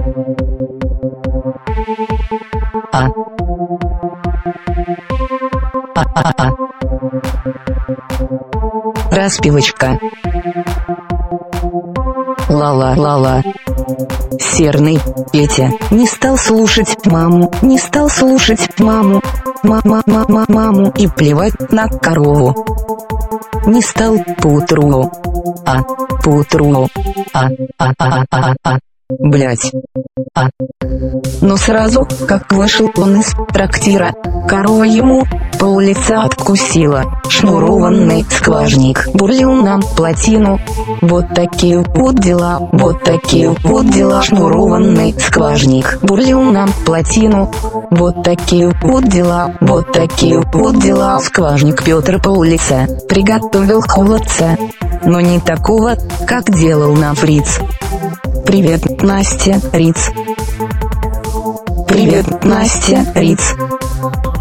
Распевочка. Ла-ла-ла-ла. Серный Петя не стал слушать маму, не стал слушать маму, маму и плевать на корову. Не стал поутру, блять. Но сразу, как вышел он из трактира, корова ему пол-лица откусила. Шнурованный скважник бурлил нам плотину. Вот такие вот дела, вот такие вот дела. Шнурованный скважник бурлил нам плотину. Вот такие вот дела, вот такие вот дела. Скважник Петр пол-лица приготовил холодца, но не такого, как делал нам фриц. Привет, Настя, Риц. Привет, Настя, Риц.